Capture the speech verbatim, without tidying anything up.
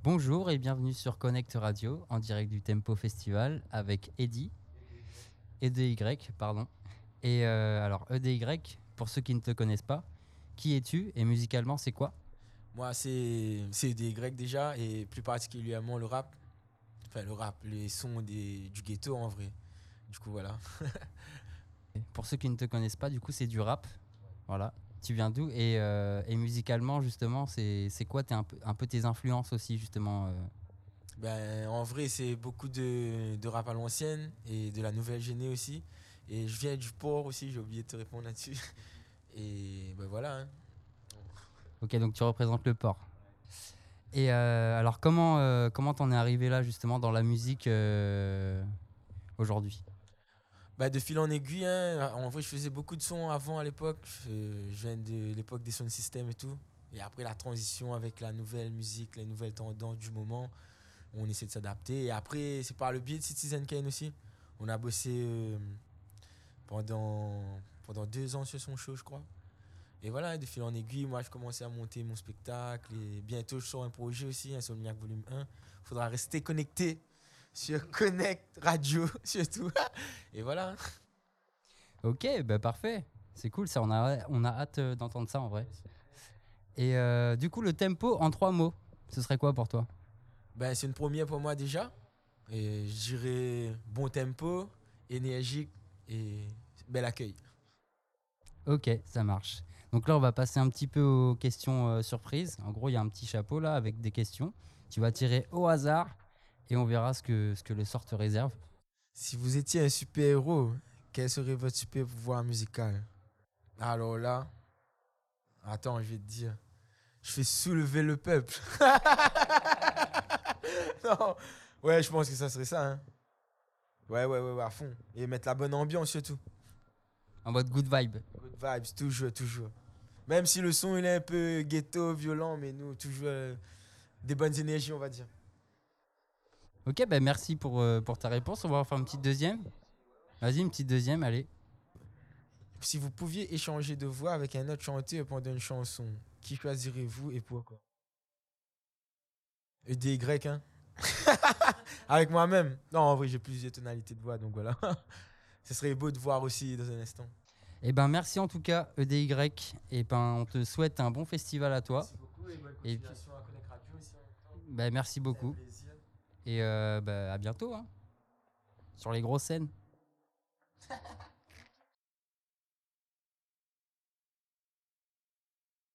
Bonjour et bienvenue sur Connect Radio en direct du Tempo Festival avec Eddy, E D Y, pardon. Et euh, alors E D Y, pour ceux qui ne te connaissent pas, qui es-tu et musicalement c'est quoi? Moi, c'est c'est des Grecs déjà, et plus particulièrement le rap. Enfin, le rap, les sons des, du ghetto en vrai. Du coup, voilà. Pour ceux qui ne te connaissent pas, du coup c'est du rap. Voilà. Tu viens d'où et, euh, et musicalement justement c'est c'est quoi t'es un peu, un peu tes influences aussi justement euh Ben, en vrai, c'est beaucoup de, de rap à l'ancienne et de la nouvelle géné aussi. Et je viens du port aussi, j'ai oublié de te répondre là-dessus. Et ben voilà, hein. Ok, donc tu représentes le port. Et euh, alors comment euh, comment t'en es arrivé là justement dans la musique euh, aujourd'hui? Ben, de fil en aiguille, hein. En vrai, je faisais beaucoup de sons avant à l'époque. Je, je viens de l'époque des sound systems et tout. Et après la transition avec la nouvelle musique, les nouvelles tendances du moment, on essaie de s'adapter. Et après, c'est par le biais de Citizen Kane aussi. On a bossé euh, pendant, pendant deux ans sur son show, je crois. Et voilà, de fil en aiguille, moi, je commençais à monter mon spectacle. Et bientôt, je sors un projet aussi, un Insomniac Volume un. Il faudra rester connecté sur Connect Radio, surtout. Et voilà. Ok, bah parfait. C'est cool, ça. On a, on a hâte euh, d'entendre ça en vrai. Et euh, du coup, le tempo en trois mots, ce serait quoi pour toi? Ben, c'est une première pour moi déjà. Et je dirais bon tempo, énergique et bel accueil. Ok, ça marche. Donc là, on va passer un petit peu aux questions euh, surprises. En gros, il y a un petit chapeau là avec des questions. Tu vas tirer au hasard et on verra ce que, ce que le sort te réserve. Si vous étiez un super-héros, quel serait votre super pouvoir musical? Alors là, attends, je vais te dire. Je fais soulever le peuple. Non. Ouais, je pense que ça serait ça, hein. Ouais, ouais, ouais, ouais, à fond. Et mettre la bonne ambiance surtout. En mode good vibe. Good vibes, toujours, toujours. Même si le son il est un peu ghetto, violent, mais nous, toujours euh, des bonnes énergies, on va dire. Ok, bah merci pour, euh, pour ta réponse. On va en faire une petite deuxième. Vas-y, une petite deuxième, allez. Si vous pouviez échanger de voix avec un autre chanteur pendant une chanson, qui choisirez-vous et pourquoi? E D Y, hein. Avec moi-même. Non, en vrai, j'ai plusieurs tonalités de voix, donc voilà. Ce serait beau de voir aussi dans un instant. Eh ben merci en tout cas, E D Y. Et ben on te souhaite un bon festival à toi. Merci beaucoup et bonne Et puis, continuation à Connect Radio aussi en même temps. bah, merci C'était un beaucoup. plaisir. Et euh, bah, à bientôt hein, sur les grosses scènes.